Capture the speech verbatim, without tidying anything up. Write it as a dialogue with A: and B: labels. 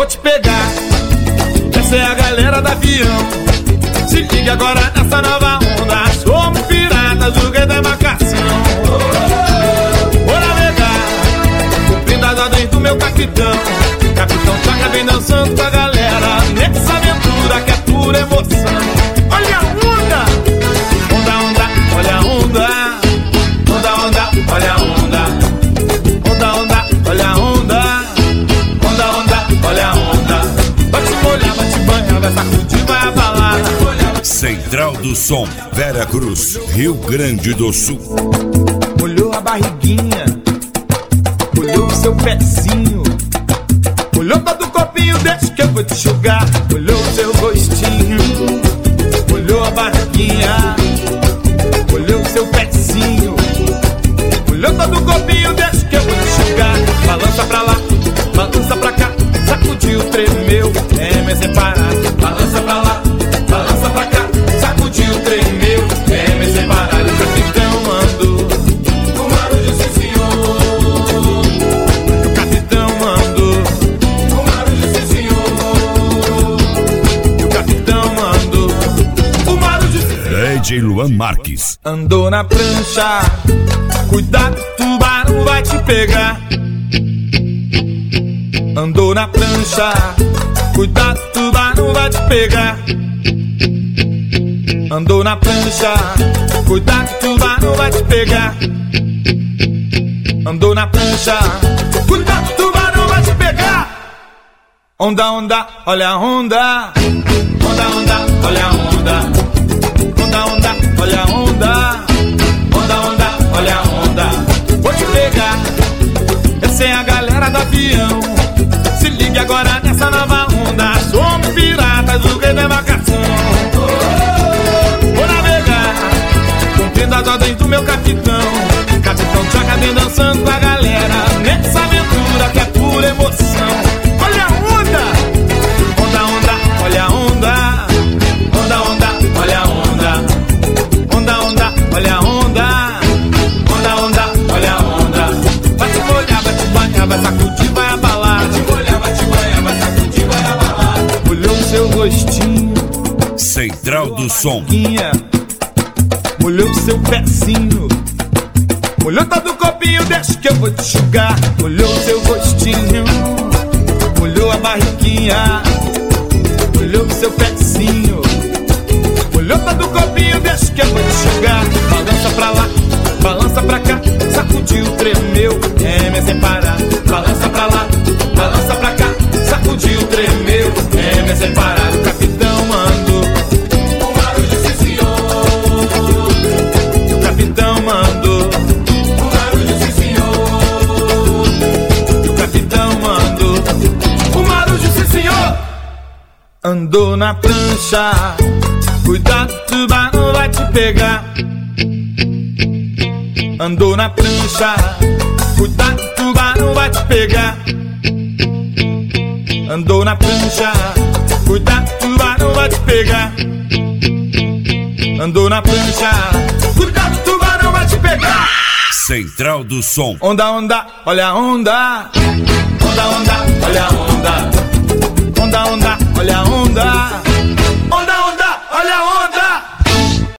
A: vou te pegar. Essa é a galera do avião. Se liga agora nessa nova onda. Somos piratas do rei da embarcação. Vou navegar, cumprindo as ordens do meu capitão. Capitão Chaka vem dançando com a galera nessa aventura que é pura emoção. Olha a onda, onda, onda, olha a onda. Onda, onda, olha a onda. Onda, onda, olha a onda. Onda, onda, olha a onda. Vai te molhar, vai te banhar, vai sacudir, vai abalar.
B: Central do Som, Vera Cruz, Rio Grande do Sul.
A: Molhou a barriguinha, molhou o seu pezinho, molhou todo o corpinho, deixa que eu vou te enxugar. Molhou o seu rostinho, molhou a barriguinha, molhou o seu pezinho, molhou todo o corpinho, deixa que eu vou te enxugar. Balança pra lá, balança pra cá, sacudiu, tremeu, é me separar. Balança pra lá, balança pra cá, sacudiu, tremeu, é me separar. O capitão mandou, o Marujo sim senhor. O capitão mandou, o Marujo sim senhor. O capitão mandou, o Marujo sim senhor.
B: D J Luan Marques.
A: Andou na prancha, cuidado, tubarão vai te pegar. Andou na prancha, cuidado, tubarão vai te pegar. Andou na prancha, cuidado, tubarão vai te pegar. Andou na prancha, cuidado, tubarão vai te pegar. Onda, onda, olha a onda. Onda, onda, olha a onda. Onda, onda, olha a onda. Onda, onda, olha a onda. Vou te pegar. Essa é a galera do avião. Se ligue agora nessa nova onda. Somos piratas do rei da embarcação. Vou navegar, cumprindo as ordens do meu capitão. Capitão Chaka vem dançando com a galera nessa aventura que é pura emoção. Olha a onda, onda, onda, olha a onda. Onda, onda, olha a onda. Onda, onda, olha a onda. Onda, onda, olha a onda. Vai te molhar, vai te banhar, vai sacudir, vai abalar. Vai te molhar, vai te banhar, vai sacudir, vai abalar. Olhou o seu rostinho,
B: Central do Som.
A: Molhou o seu pezinho, molhou todo o corpinho, deixa que eu vou te enxugar. Molhou o seu rostinho, molhou a barriguinha, molhou o seu pezinho, molhou todo o corpinho, deixa que eu vou te enxugar. Balança pra lá, balança pra cá, sacudiu, tremeu, é me separar. Balança pra lá, balança pra cá, sacudiu, tremeu, é me separar. O capitão mandou, o Marujo sim senhor. O capitão mandou, o Marujo sim senhor. O capitão mandou, o Marujo sim senhor. Andou na prancha, cuidado, tubarão vai te pegar. Andou na prancha, cuidado, tubarão vai te pegar. Andou na prancha, cuidado, tubarão vai te pegar. Andou na prancha, cuidado, tubarão vai te pegar.
B: Central do Som.
A: Onda, onda, olha a onda. Onda, onda, olha a onda. Onda, onda, olha a onda.